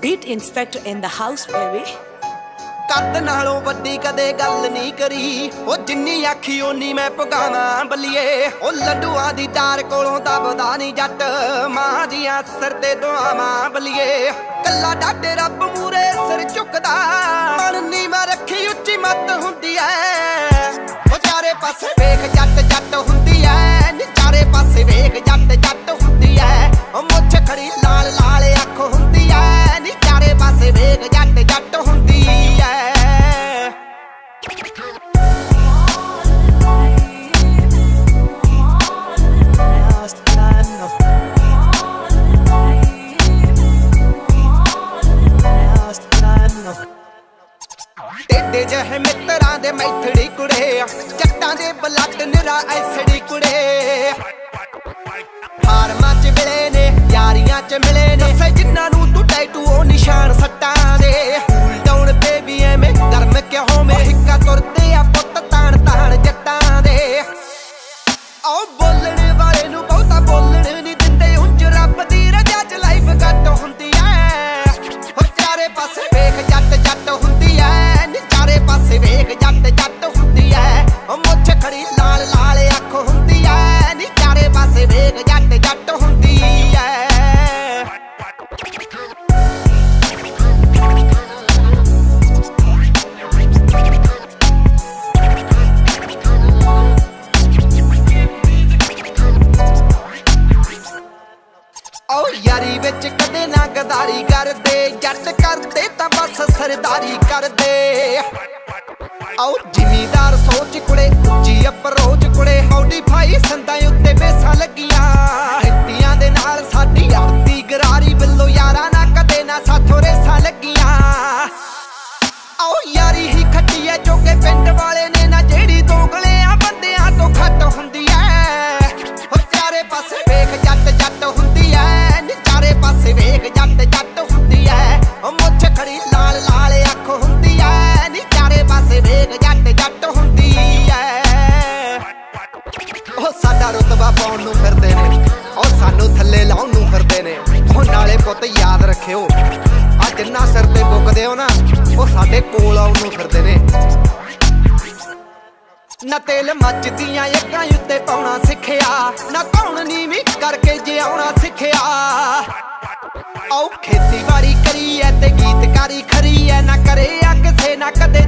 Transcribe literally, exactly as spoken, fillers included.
Beat Inspector in the house, baby. ਕੱਦ ਨਾਲੋਂ ਵੱਡੀ ਕਦੇ ਗੱਲ ਨਹੀਂ ਕਰੀ ਉਹ ਜਿੰਨੀ ਆਖੀ ਓਨੀ ਮੈਂ ਪਗਾਵਾਂ ਬੱਲੀਏ ਉਹ ਲੱਡੂਆਂ ਦੀ ਡਾਰ ਕੋਲੋਂ ਦਬਦਾ ਨਹੀਂ ਜੱਟ ਮਾਂ ਦੀਆਂ ਸਿਰ ਤੇ ਦੁਆਵਾਂ ਬੱਲੀਏ ਕੱਲਾ ਡਾਡੇ ਰੱਬ ਮੂਰੇ ਸਿਰ ਝੁਕਦਾ ਮਨ ਨੀ ਮੈਂ ਰੱਖੀ ਉੱਚੀ ਮੱਤ ਹੁੰਦੀ ਐ ਉਹ ਚਾਰੇ ਪਾਸੇ ਵੇਖ ਜੱਟ ਜੱਟ ਹੁੰਦੀ ਐ ਨੀ ਚਾਰੇ ਪਾਸੇ ਵੇਖ ਜੱਟ ਜੱਟ ਹੁੰਦੀ ਐ ਉਹ ਮੁੱਛ ਖੜੀ ਲਾਲ ਲਾਲ ਅੱਖ ਹੁੰਦੀ ਐ ਨੀ ਚਾਰੇ ਪਾਸੇ ਵੇਖ ਜੱਟ ਜੱਟ ਹੁੰਦੀ ਐ तेरे जहे मित्रां दे मैथड़ी कुड़े जट्टां दे बलड निरा ऐसड़ी कुड़े हारमां च मिले ने यारियां च मिले ने दस्से जिन्हां नूं तू टैटू ओ निशान सट्टां दे कूल डाउन बेबी एवें गर्म क्यों होवें हिक्का तुरदे आ पुत्त ताण ताण जट्टां दे ओ बोलण वाले नूं बहुता बोलण नहीं दिंदे उंज रब दी रजा च लाइफ घट हुंदी ऐ हो चारे पासे वेख जट जट हुंदी ऐ पासे वेख जट जट हुंदी ऐ ओ मुੱਛ खड़ी लाल लाल ਅੱਖ ਹੁੰਦੀ ऐ ਨੀ ਚਾਰੇ ਪਾਸੇ ਵੇਖ ਜੱਟ ਜੱਟ ਹੁੰਦੀ ऐ ਓ ਯਾਰੀ ਵਿੱਚ ਕਦੇ ਨਾ ਗਦਾਰੀ ਕਰਦੇ ਜੱਟ ਕਰਦੇ ਤਾਂ ਬਸ ਸਰਦਾਰੀ ਕਰਦੇ ਆਓ ਜ਼ਿਮੀਦਾਰ ਸੋਚ ਕੁੜੇ ਉੱਚੀ ਅਪਰੋਚ ਕੁੜੇ ਮੋਡੀਫਾਈ ਸੰਦਾਂ ਉੱਤੇ ਬੇਸਾਂ ਲੱਗੀਆਂ ਹਿੱਤੀਆਂ ਦੇ ਨਾਲ ਸਾਡੀ ਆਰਤੀ ਗਰਾਰੀ ਬਿੱਲੋ ਯਾਰਾਂ ਨਾ ਕਦੇ ਨਾ ਸਾਥੋਂ ਰੇਸਾਂ ਲੱਗੀਆਂ ਆਓ ਯਾਰੀ ਹੀ ਖੱਟੀ ਐ ਜੋ ਕਿ ਪਿੰਡ ਵਾਲੇ ਨੇ ਨਾ ਜਿਹੜੀ ਦੋਗਲਿਆਂ ਬੰਦਿਆਂ ਤੋਂ ਖੱਟ ਹੁੰਦੀ ਐ ਹੋ ਚਾਰੇ ਪਾਸੇ ਵੇਖ ਜੱਟ ਜੱਟ ਹੁੰਦੀ ਐ ਨੀ ਚਾਰੇ ਪਾਸੇ ਵੇਖ ਜੱਟ ਜੱਟ ਹੁੰਦੀ ਐ ਉਹ ਮੁੱਛ ਖੜੀ ਲਾਲ ਲਾਲ ਅੱਖ ਹੁੰਦੀ ਐ ਨੀ ਚਾਰੇ ਪਾਸੇ ਵੇਖ ਜੱਟ ਜੱਟ ਹੁੰਦੀ ਐ ਉਹ ਸਾਡਾ ਰੁਤਬਾ ਪਾਉਣ ਨੂੰ ਫਿਰਦੇ ਨੇ ਉਹ ਸਾਨੂੰ ਥੱਲੇ ਲਾਉਣ ਨੂੰ ਫਿਰਦੇ ਨੇ ਉਹ ਨਾਲੇ ਪੁੱਤ ਯਾਦ ਰੱਖਿਓ ਆ ਜਿੰਨਾ ਸਿਰ ਤੇ ਬੁੱਕਦੇ ਹੋ ਨਾ ਉਹ ਸਾਡੇ ਕੋਲ ਆਉਣ ਨੂੰ ਫਿਰਦੇ ਨੇ ਨਾ ਤੇਲ ਮੱਚਦੀਆਂ ਅੱਖਾਂ ਉੱਤੇ ਪਾਉਣਾ ਸਿੱਖਿਆ ਨਾ ਕੌਣ ਨੀਵੀਂ ਕਰਕੇ ਜਿਉਣਾ ਸਿੱਖਿਆ ਆਓ ਖੇਤੀਬਾੜੀ ਕਰੀ ਐ ਤੇ ਗੀਤਕਾਰੀ ਖਰੀ ਐ ਨਾ ਕਰੇ ਆ ਕਿਸੇ ਨਾ ਕਦੇ